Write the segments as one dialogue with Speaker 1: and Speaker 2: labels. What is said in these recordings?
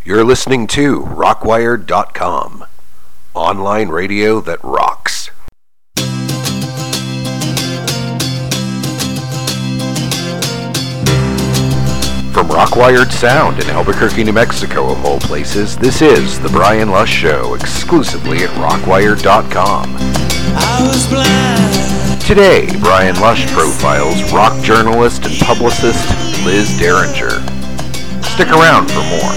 Speaker 1: You're listening to Rockwired.com, online radio that rocks. From Rockwired Sound in Albuquerque, New Mexico, of all places, this is The Brian Lush Show, exclusively at Rockwired.com. Today, Brian Lush profiles rock journalist and publicist Liz Derringer. Stick around for more.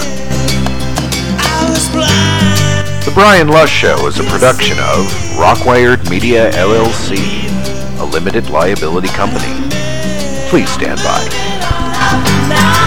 Speaker 1: The Brian Lush Show is a production of Rockwired Media LLC, a limited liability company. Please stand by.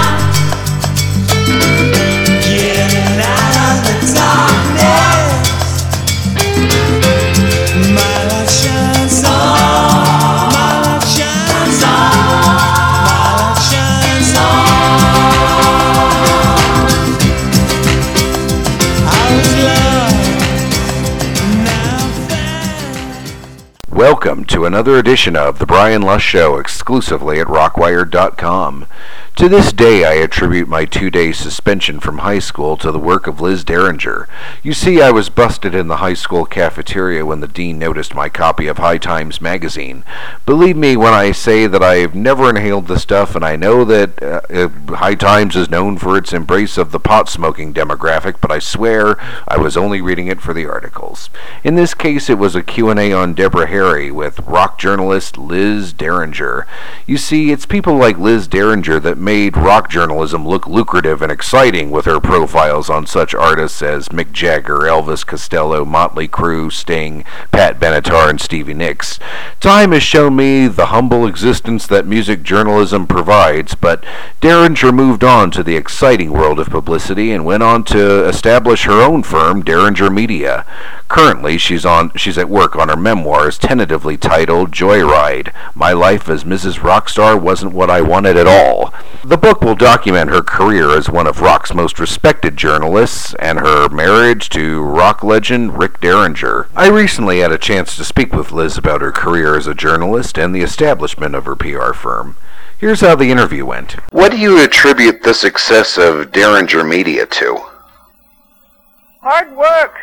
Speaker 1: Welcome to another edition of The Brian Lush Show, exclusively at Rockwired.com. To this day, I attribute my 2-day suspension from high school to the work of Liz Derringer. You see, I was busted in the high school cafeteria when the dean noticed my copy of High Times magazine. Believe me when I say that I've never inhaled the stuff, and I know that High Times is known for its embrace of the pot-smoking demographic, but I swear I was only reading it for the articles. In this case, it was a Q&A on Deborah Harry with rock journalist Liz Derringer. You see, it's people like Liz Derringer that made rock journalism look lucrative and exciting with her profiles on such artists as Mick Jagger, Elvis Costello, Motley Crue, Sting, Pat Benatar, and Stevie Nicks. Time has shown me the humble existence that music journalism provides, but Derringer moved on to the exciting world of publicity and went on to establish her own firm, Derringer Media. Currently, she's at work on her memoirs, tentatively titled Joyride: My Life as Mrs. Rockstar Wasn't What I Wanted at All. The book will document her career as one of rock's most respected journalists and her marriage to rock legend Rick Derringer. I recently had a chance to speak with Liz about her career as a journalist and the establishment of her PR firm. Here's how the interview went. What do you attribute the success of Derringer Media to?
Speaker 2: Hard work.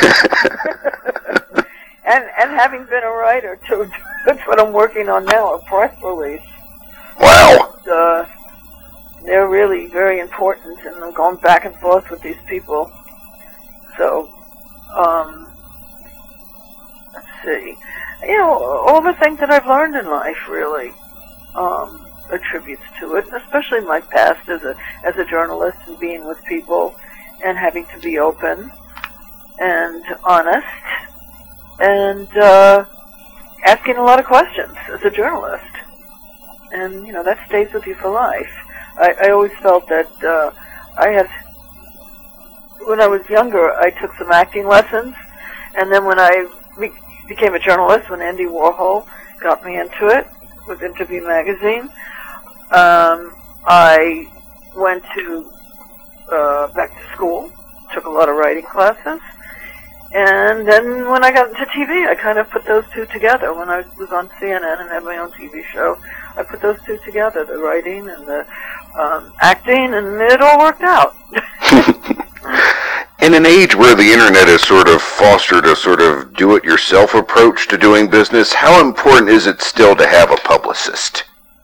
Speaker 2: and having been a writer too. That's what I'm working on now, a press release.
Speaker 1: Wow.
Speaker 2: They're really very important, and I'm going back and forth with these people. So, let's see. You know, all the things that I've learned in life really attributes to it, especially my past as a journalist and being with people and having to be open and honest and asking a lot of questions as a journalist. And, you know, that stays with you for life. I always felt that when I was younger, I took some acting lessons, and then when I became a journalist, when Andy Warhol got me into it with Interview Magazine, I went back to school, took a lot of writing classes, and then when I got into TV, I kind of put those two together. When I was on CNN and had my own TV show, I put those two together, the writing and the acting, and it all worked out.
Speaker 1: In an age where the internet has sort of fostered a sort of do-it-yourself approach to doing business, how important is it still to have a publicist?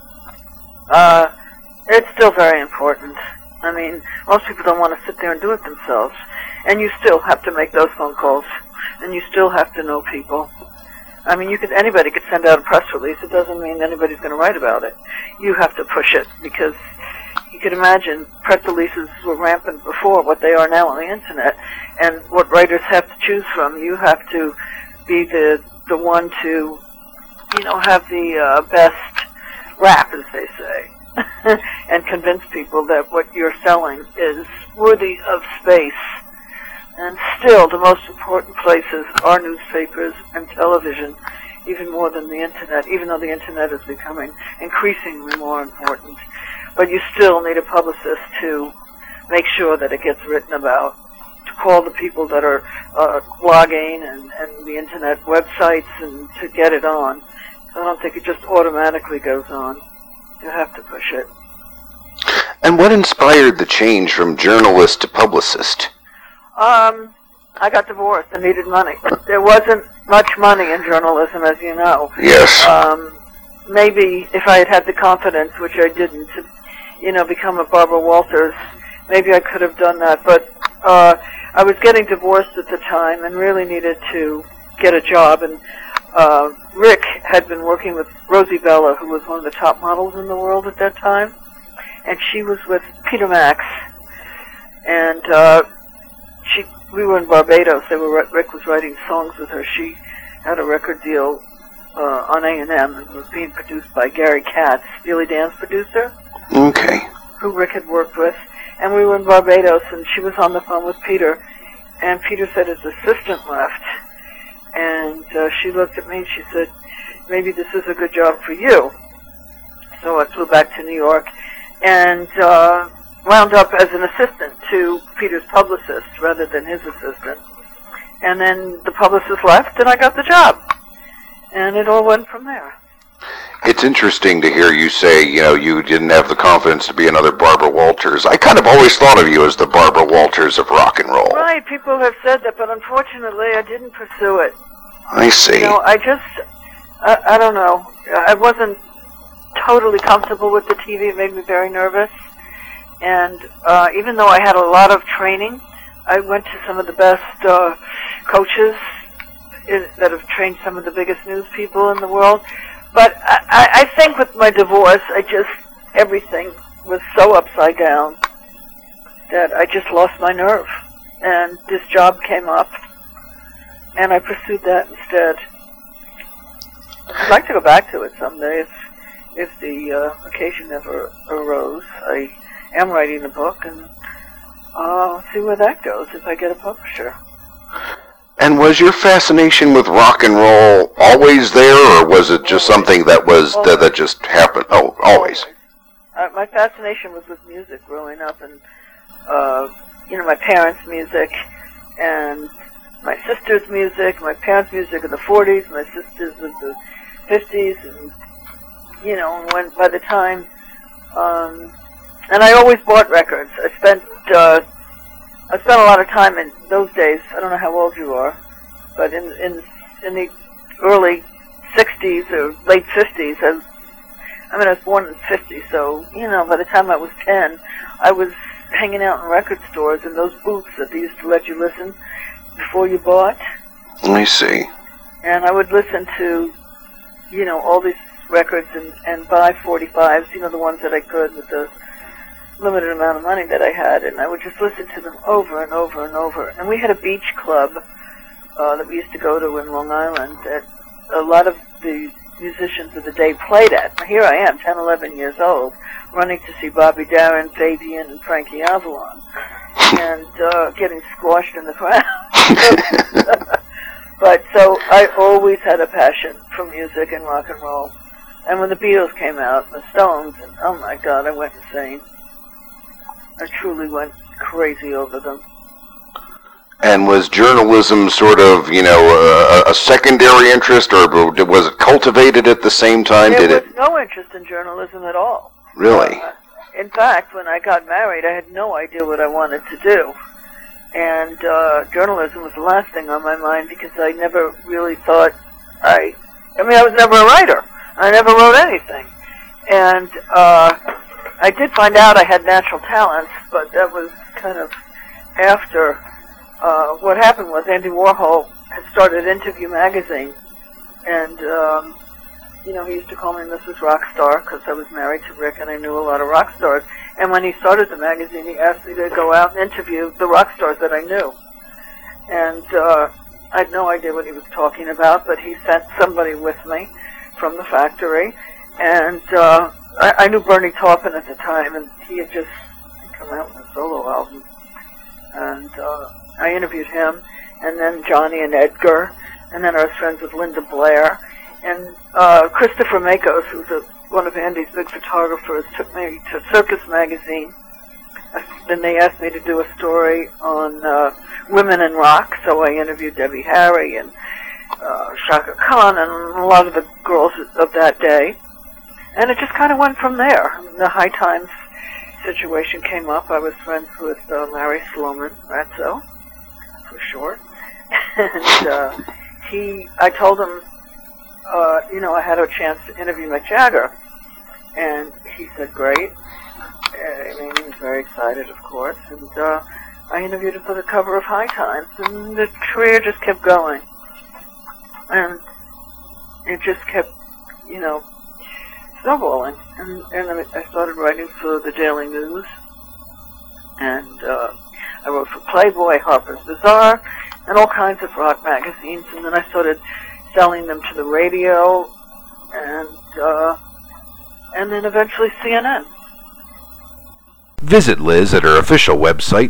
Speaker 2: It's still very important. I mean, most people don't want to sit there and do it themselves. And you still have to make those phone calls. And you still have to know people. I mean, anybody could send out a press release. It doesn't mean anybody's going to write about it. You have to push it, because you can imagine press releases were rampant before what they are now on the internet. And what writers have to choose from, you have to be the one to, you know, have the best rap, as they say. And convince people that what you're selling is worthy of space. And still, the most important places are newspapers and television, even more than the internet, even though the internet is becoming increasingly more important. But you still need a publicist to make sure that it gets written about, to call the people that are blogging and the internet websites and to get it on. So I don't think it just automatically goes on. You have to push it.
Speaker 1: And what inspired the change from journalist to publicist?
Speaker 2: I got divorced and needed money. There wasn't much money in journalism, as you know.
Speaker 1: Yes.
Speaker 2: Maybe if I had had the confidence, which I didn't, to, become a Barbara Walters, maybe I could have done that. But I was getting divorced at the time and really needed to get a job. And Rick had been working with Rosie Bella, who was one of the top models in the world at that time. And she was with Peter Max. And we were in Barbados. Rick was writing songs with her. She had a record deal on A&M and was being produced by Gary Katz, Steely Dan's producer.
Speaker 1: Okay.
Speaker 2: Who Rick had worked with. And we were in Barbados, and she was on the phone with Peter. And Peter said his assistant left. And she looked at me and she said, maybe this is a good job for you. So I flew back to New York and wound up as an assistant to Peter's publicist rather than his assistant. And then the publicist left and I got the job. And it all went from there.
Speaker 1: It's interesting to hear you say, you didn't have the confidence to be another Barbara Walters. I kind of always thought of you as the Barbara Walters of rock and roll.
Speaker 2: Right, people have said that, but unfortunately I didn't pursue it.
Speaker 1: I see.
Speaker 2: I don't know. I wasn't totally comfortable with the TV. It made me very nervous. And even though I had a lot of training, I went to some of the best coaches that have trained some of the biggest news people in the world. But I think with my divorce, everything was so upside down that I just lost my nerve. And this job came up, and I pursued that instead. I'd like to go back to it someday if the occasion ever arose. I am writing a book, and I'll see where that goes if I get a publisher.
Speaker 1: And was your fascination with rock and roll always there, or was it just something that that just happened? Oh, always.
Speaker 2: My fascination was with music growing up, and my parents' music, and my sister's music. My parents' music in the 40s, my sister's was the 50s, and when by the time, and I always bought records. I spent a lot of time in those days. I don't know how old you are, but in the early 60s or late 50s, I was born in 50, so by the time I was 10, I was hanging out in record stores in those booths that they used to let you listen before you bought.
Speaker 1: I see.
Speaker 2: And I would listen to all these records and buy 45s, the ones that I could with the limited amount of money that I had, and I would just listen to them over and over and over. And we had a beach club that we used to go to in Long Island that a lot of the musicians of the day played at. Here I am, 10, 11 years old, running to see Bobby Darin, Fabian, and Frankie Avalon, and getting squashed in the crowd. But so I always had a passion for music and rock and roll. And when the Beatles came out, the Stones, and oh my God, I went insane. I truly went crazy over them.
Speaker 1: And was journalism sort of, a secondary interest, or was it cultivated at the same time?
Speaker 2: There was no interest in journalism at all.
Speaker 1: Really?
Speaker 2: In fact, when I got married, I had no idea what I wanted to do. And journalism was the last thing on my mind because I never really thought I was never a writer. I never wrote anything. And I did find out I had natural talents, but that was kind of after. What happened was Andy Warhol had started Interview magazine, and he used to call me Mrs. Rockstar because I was married to Rick and I knew a lot of rock stars. And when he started the magazine, he asked me to go out and interview the rock stars that I knew. And I had no idea what he was talking about, but he sent somebody with me from the factory, and I knew Bernie Taupin at the time, and he had just come out with a solo album, and I interviewed him, and then Johnny and Edgar, and then I was friends with Linda Blair, and Christopher Makos, who's one of Andy's big photographers, took me to Circus Magazine. Then they asked me to do a story on women in rock, so I interviewed Debbie Harry and Shaka Khan and a lot of the girls of that day. And it just kind of went from there. The High Times situation came up. I was friends with Larry Sloman, Ratso, for short. And I told him, I had a chance to interview Mick Jagger. And he said, great. He was very excited, of course. And I interviewed him for the cover of High Times. And the career just kept going. And it just kept, snowballing. And I started writing for the Daily News. And I wrote for Playboy, Harper's Bazaar, and all kinds of rock magazines. And then I started selling them to the radio, and then eventually CNN.
Speaker 1: Visit Liz at her official website,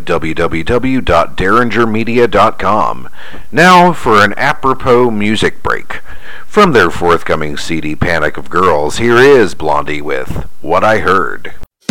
Speaker 1: www.derringermedia.com. Now for an apropos music break. From their forthcoming CD, Panic of Girls, here is Blondie with What I Heard.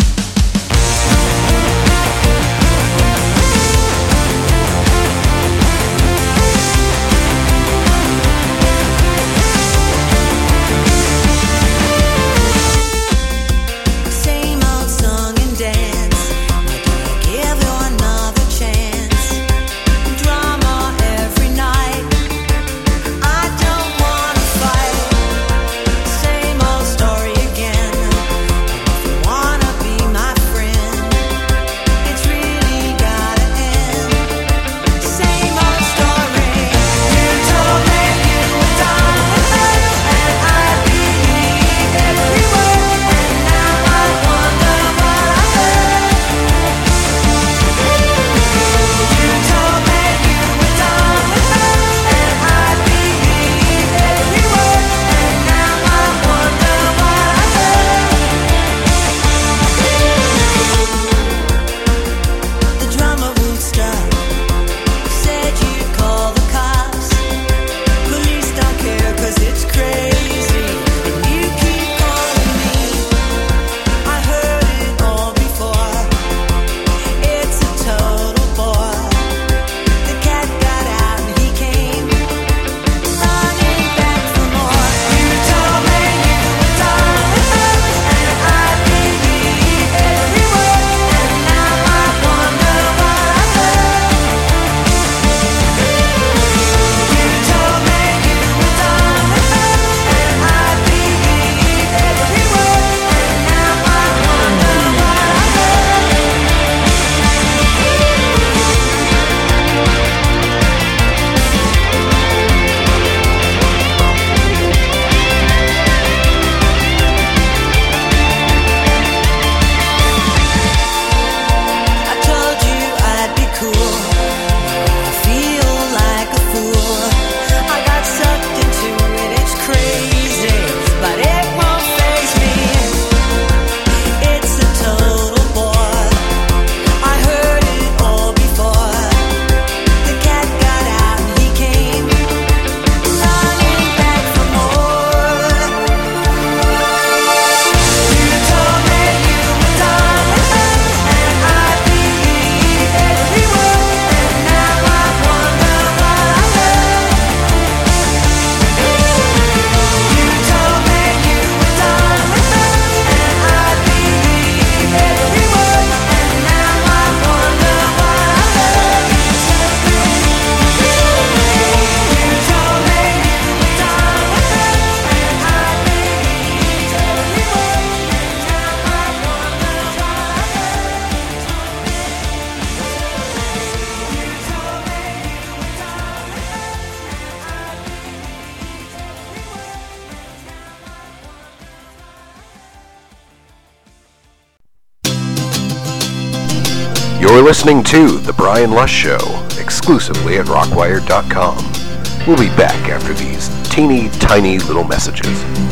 Speaker 1: You're listening to The Brian Lush Show, exclusively at rockwire.com. We'll be back after these teeny tiny little messages.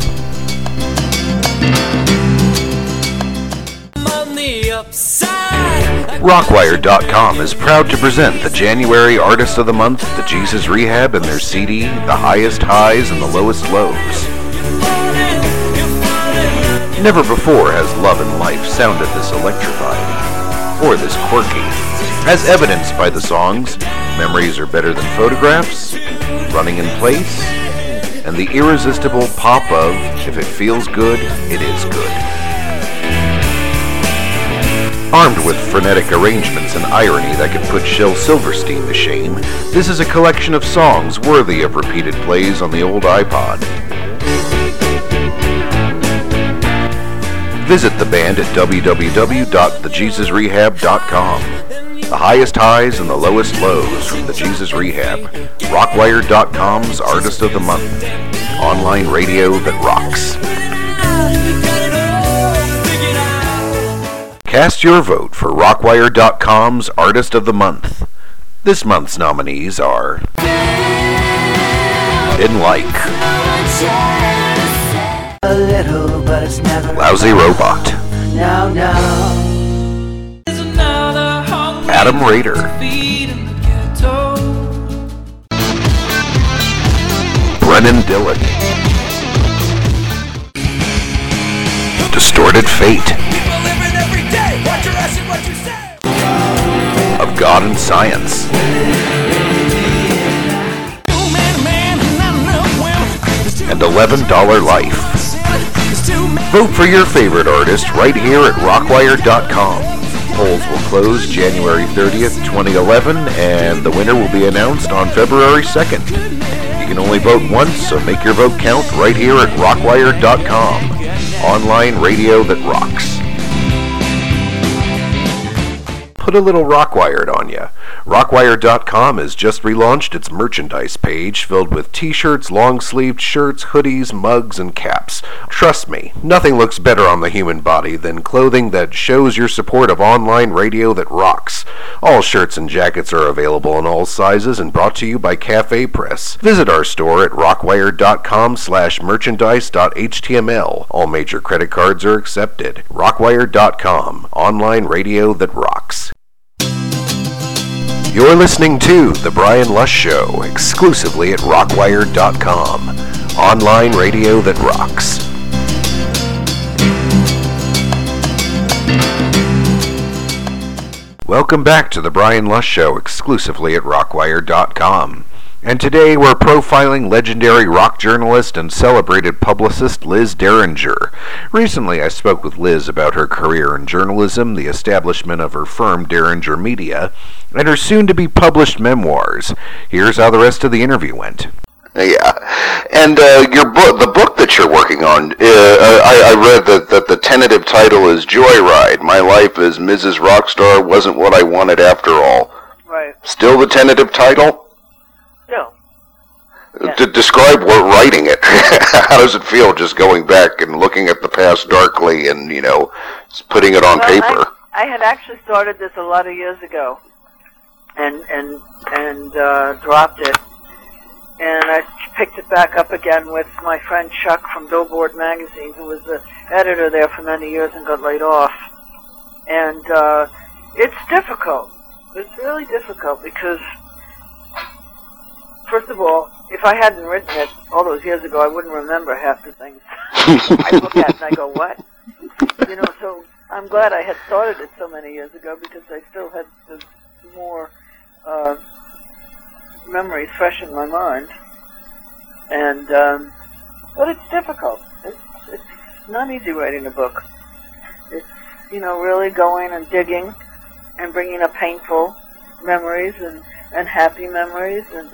Speaker 1: Rockwire.com is proud to present the January Artist of the Month, the Jesus Rehab, and their CD, The Highest Highs and the Lowest Lows. Never before has love and life sounded this electrifying, or this quirky, as evidenced by the songs Memories Are Better Than Photographs, Running in Place, and the irresistible pop of If It Feels Good, It Is Good. Armed with frenetic arrangements and irony that can put Shel Silverstein to shame, this is a collection of songs worthy of repeated plays on the old iPod. Visit the band at www.thejesusrehab.com. The highest highs and the lowest lows from the Jesus Rehab. Rockwire.com's Artist of the Month. Online radio that rocks. Cast your vote for Rockwire.com's Artist of the Month. This month's nominees are In Like, Lousy Robot, Adam Raider, Brennan Dillon, Distorted Fate, Of God and Science, and $11 Life. Vote for your favorite artist right here at Rockwire.com. Polls will close January 30th, 2011, and the winner will be announced on February 2nd. You can only vote once, so make your vote count right here at Rockwire.com. Online radio that rocks. Put a little Rockwired on ya. Rockwire.com has just relaunched its merchandise page filled with t-shirts, long-sleeved shirts, hoodies, mugs, and caps. Trust me, nothing looks better on the human body than clothing that shows your support of online radio that rocks. All shirts and jackets are available in all sizes and brought to you by Cafe Press. Visit our store at rockwire.com/merchandise.html. All major credit cards are accepted. Rockwire.com, online radio that rocks. You're listening to The Brian Lush Show, exclusively at Rockwire.com. Online radio that rocks. Welcome back to The Brian Lush Show, exclusively at Rockwire.com. And today we're profiling legendary rock journalist and celebrated publicist Liz Derringer. Recently I spoke with Liz about her career in journalism, the establishment of her firm Derringer Media, and her soon-to-be published memoirs. Here's how the rest of the interview went.
Speaker 3: Yeah, and your book, the book that you're working on, I read that the tentative title is Joyride. My life as Mrs. Rockstar wasn't what I wanted after all.
Speaker 2: Right.
Speaker 3: Still the tentative title?
Speaker 2: No. Yes.
Speaker 3: Describe writing it. How does it feel just going back and looking at the past darkly and, putting it on paper?
Speaker 2: I had actually started this a lot of years ago and dropped it. And I picked it back up again with my friend Chuck from Billboard magazine, who was the editor there for many years and got laid off. And it's difficult. It's really difficult because, first of all, if I hadn't written it all those years ago, I wouldn't remember half the things I look at and I go, what? So I'm glad I had started it so many years ago because I still had the more memories fresh in my mind. And, but it's difficult. It's not easy writing a book. It's, really going and digging and bringing up painful memories and happy memories, and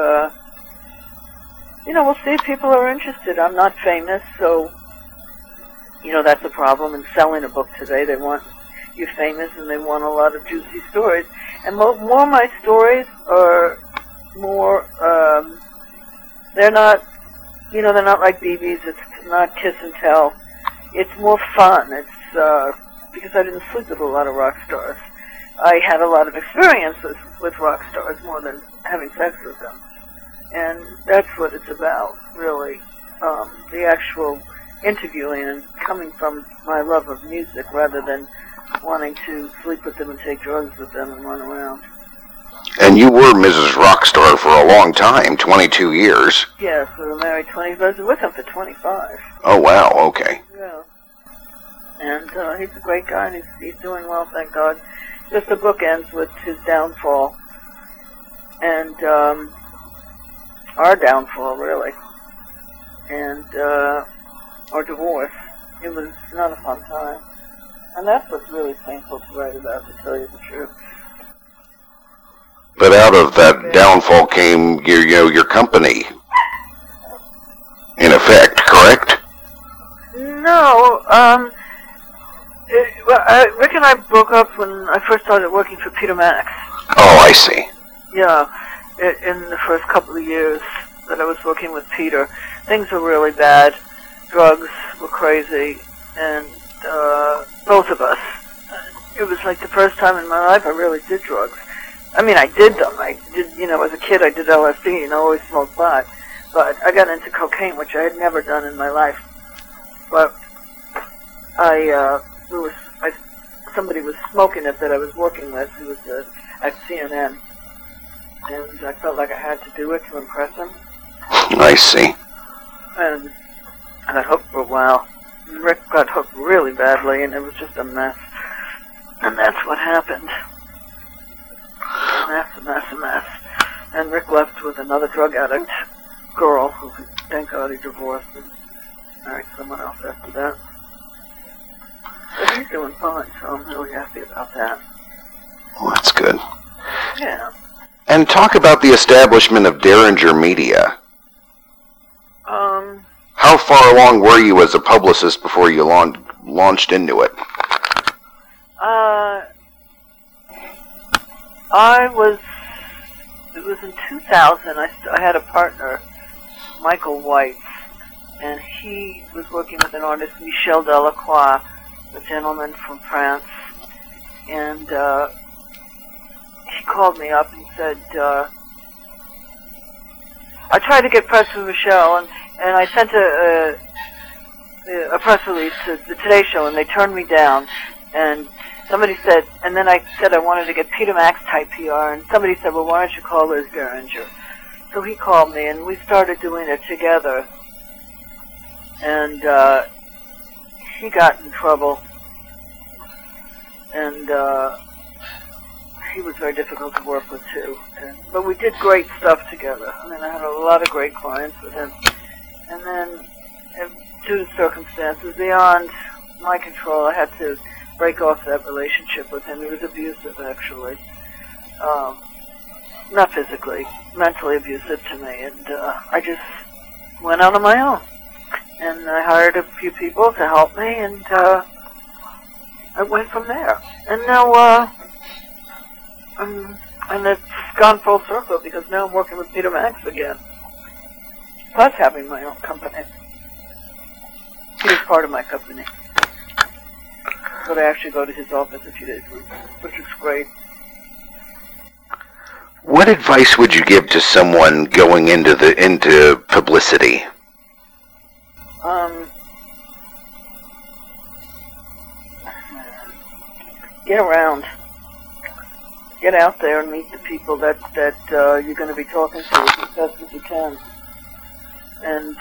Speaker 2: we'll see if people are interested. I'm not famous, so that's a problem in selling a book today. They want you famous, and they want a lot of juicy stories. And more of my stories are more. They're not like BB's. It's not kiss and tell. It's more fun. It's because I didn't sleep with a lot of rock stars. I had a lot of experiences with rock stars more than having sex with them. And that's what it's about, really. The actual interviewing and coming from my love of music rather than wanting to sleep with them and take drugs with them and run around.
Speaker 3: And you were Mrs. Rockstar for a long time, 22 years.
Speaker 2: Yes, we were married 20 years. I was with him for 25.
Speaker 3: Oh, wow, okay.
Speaker 2: Yeah. And he's a great guy, and he's doing well, thank God. Just the book ends with his downfall. And our downfall, really. And our divorce. It was not a fun time. And that's what's really painful to write about, to tell you the truth.
Speaker 3: But out of that downfall came your company, in effect, correct?
Speaker 2: No, Rick and I broke up when I first started working for Peter Max.
Speaker 3: Oh, I see.
Speaker 2: Yeah, in the first couple of years that I was working with Peter, things were really bad. Drugs were crazy, and both of us. It was like the first time in my life I really did drugs. I mean, I did them. I did, as a kid I did LSD, always smoked pot. But I got into cocaine, which I had never done in my life. But somebody was smoking it that I was working with, who was at CNN. And I felt like I had to do it to impress him.
Speaker 3: I see.
Speaker 2: And I got hooked for a while. Rick got hooked really badly, and it was just a mess. And that's what happened. A mess. And Rick left with another drug addict girl, who, thank God, he divorced and married someone else after that. But he's doing fine, so I'm really happy about that.
Speaker 3: Well, that's good.
Speaker 2: Yeah.
Speaker 3: And talk about the establishment of Derringer Media. How far along were you as a publicist before you launched into it?
Speaker 2: It was in 2000, I had a partner, Michael White, and he was working with an artist, Michel Delacroix, a gentleman from France, and he called me up and said, I tried to get press with Michel, and I sent a press release to the Today Show, and they turned me down, and somebody said, and then I said I wanted to get Peter Max type PR, and somebody said, well, why don't you call Liz Derringer? So he called me, and we started doing it together, and he got in trouble, and he was very difficult to work with, too. But we did great stuff together. I mean, I had a lot of great clients with him. And then, due to circumstances beyond my control, I had to break off that relationship with him. He was abusive, actually. Not physically, mentally abusive to me. And I just went out on my own. And I hired a few people to help me, and I went from there. And now, and it's gone full circle, because now I'm working with Peter Max again. Plus having my own company. He's part of my company. But I actually go to his office a few days a week, which is great.
Speaker 3: What advice would you give to someone going into publicity?
Speaker 2: Get around. Get out there and meet the people that you're going to be talking to as best as you can. And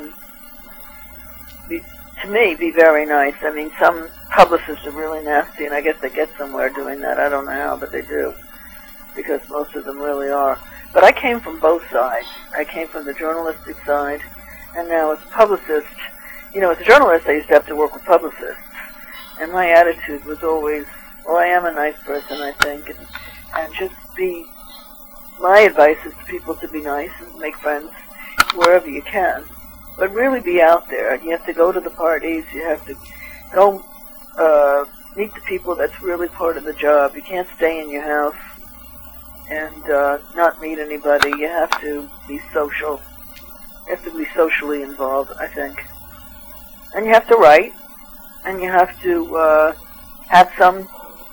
Speaker 2: to me, be very nice. I mean, some publicists are really nasty, and I guess they get somewhere doing that. I don't know how, but they do, because most of them really are. But I came from both sides. I came from the journalistic side, and now as a publicist, as a journalist, I used to have to work with publicists, and my attitude was always, well, I am a nice person, I think, and just be, my advice is to people to be nice and make friends wherever you can, but really be out there. You have to go to the parties, you have to go meet the people that's really part of the job. You can't stay in your house and not meet anybody. You have to be social. You have to be socially involved, I think. And you have to write, and you have to have some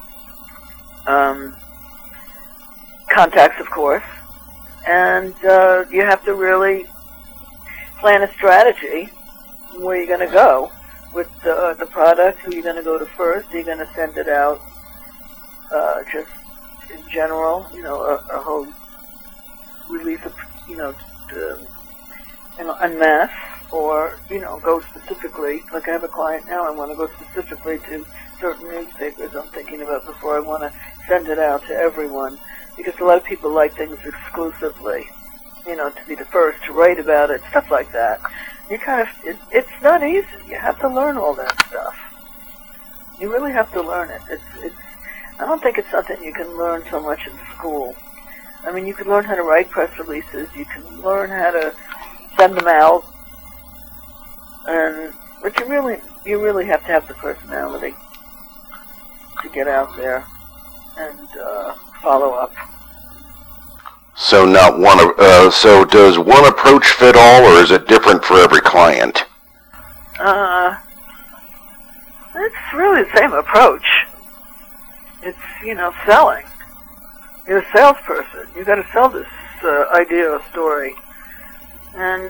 Speaker 2: contacts, of course, and you have to really plan a strategy where you're going to go with the product, who you're going to go to first. Are you going to send it out just in general, a whole release of, en masse, or, go specifically, like I have a client now, I want to go specifically to certain newspapers I'm thinking about before I want to send it out to everyone, because a lot of people like things exclusively, to be the first to write about it, stuff like that. You it's not easy. You have to learn all that stuff. You really have to learn it. I don't think it's something you can learn so much in school. I mean, you can learn how to write press releases. You can learn how to send them out. But you really have to have the personality to get out there and follow up.
Speaker 3: So so does one approach fit all, or is it different for every client?
Speaker 2: It's really the same approach. It's, selling. You're a salesperson. You've got to sell this idea or story. And,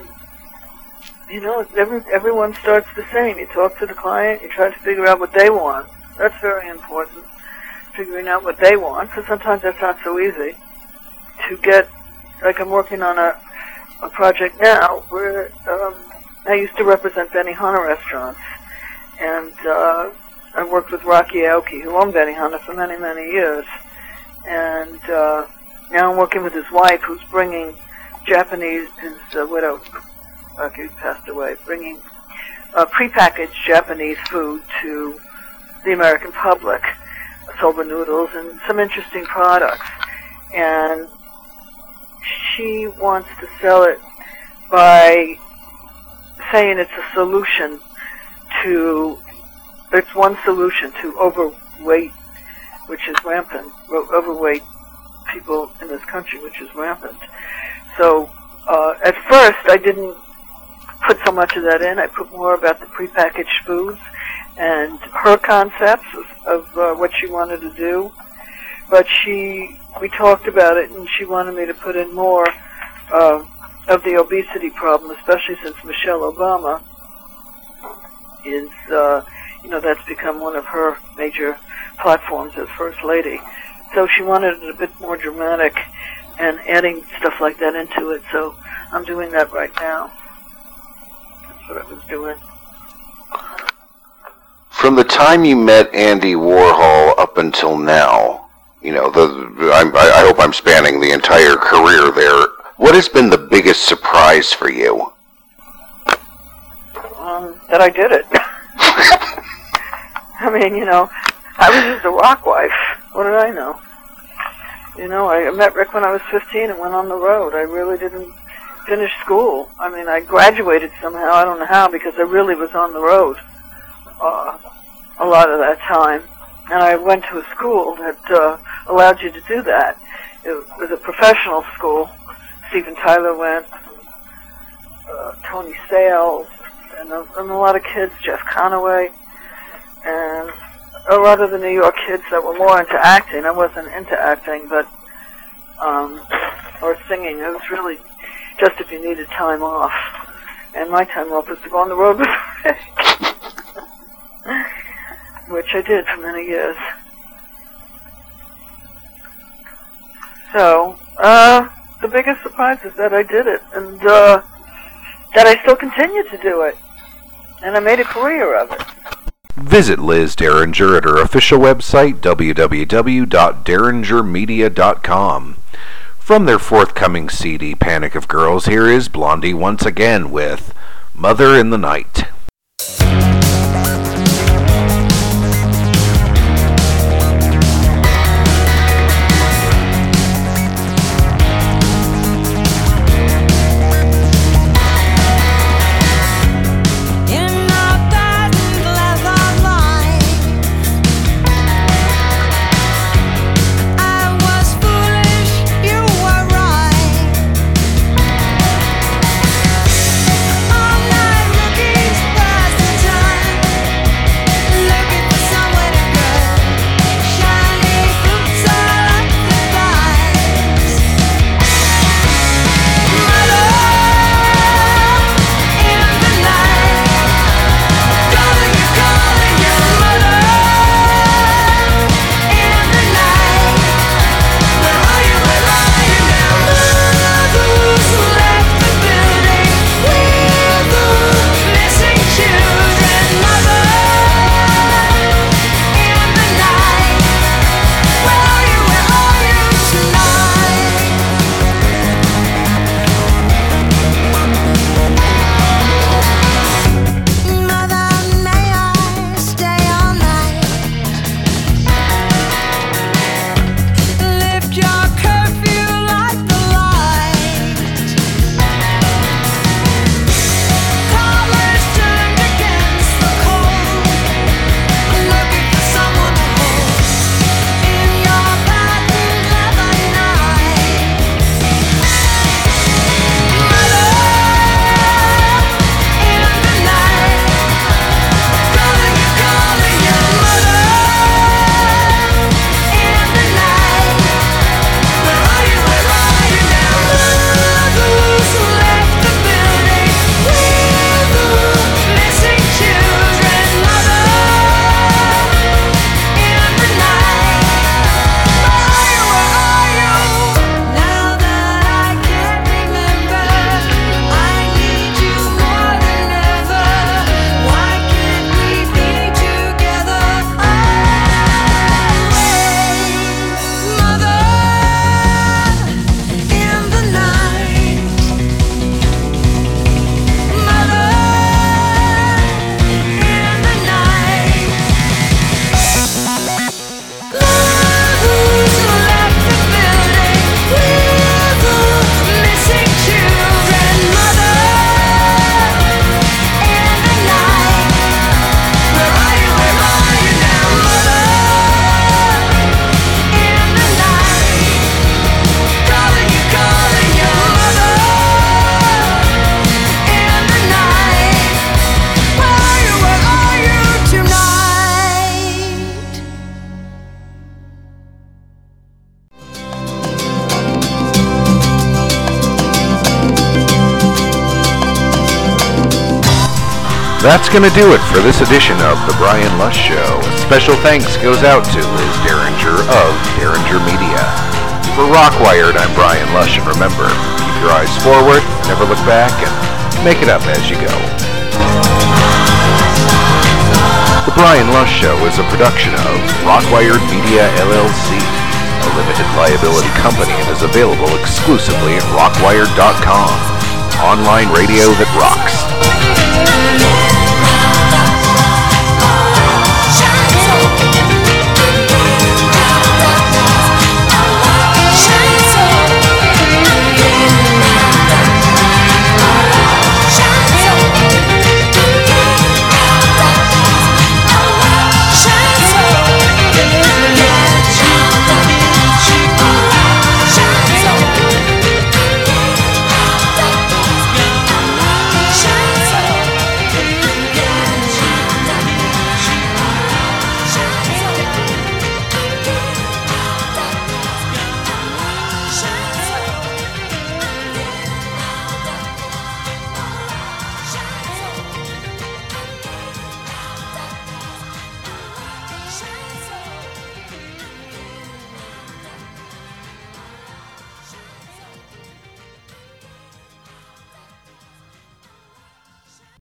Speaker 2: everyone starts the same. You talk to the client, you try to figure out what they want. That's very important, figuring out what they want, because sometimes that's not so easy to get. Like, I'm working on a project now where I used to represent Benihana restaurants, and I worked with Rocky Aoki, who owned Benihana for many, many years. And now I'm working with his wife, who's bringing Japanese, his widow, Rocky passed away, bringing prepackaged Japanese food to the American public, soba noodles and some interesting products. And she wants to sell it by saying it's a solution to, it's one solution to overweight, which is rampant, overweight people in this country, which is rampant. So at first I didn't put so much of that in. I put more about the prepackaged foods and her concepts of what she wanted to do. But we talked about it, and she wanted me to put in more of the obesity problem, especially since Michelle Obama is, that's become one of her major platforms as First Lady. So she wanted it a bit more dramatic and adding stuff like that into it. So I'm doing that right now. That's what I was doing.
Speaker 3: From the time you met Andy Warhol up until now, I hope I'm spanning the entire career there. What has been the biggest surprise for you?
Speaker 2: That I did it. I mean, I was just a rock wife. What did I know? I met Rick when I was 15 and went on the road. I really didn't finish school. I mean, I graduated somehow. I don't know how, because I really was on the road a lot of that time. And I went to a school that allowed you to do that. It was a professional school. Steven Tyler went, Tony Sales, and a lot of kids, Jeff Conaway, and a lot of the New York kids that were more into acting. I wasn't into acting, but or singing. It was really just if you needed time off. And my time off was to go on the road with Rick, which I did for many years. So, the biggest surprise is that I did it, and that I still continue to do it, and I made a career of it.
Speaker 1: Visit Liz Derringer at her official website, www.derringermedia.com. From their forthcoming CD, Panic of Girls, here is Blondie once again with Mother in the Night.
Speaker 4: All night looking past the time.
Speaker 1: That's going to do it for this edition of The Brian Lush Show. A special thanks goes out to Liz Derringer of Derringer Media. For Rockwired, I'm Brian Lush, and remember, keep your eyes forward, never look back, and make it up as you go. The Brian Lush Show is a production of Rockwired Media, LLC, a limited liability company, and is available exclusively at rockwired.com. Online radio that rocks.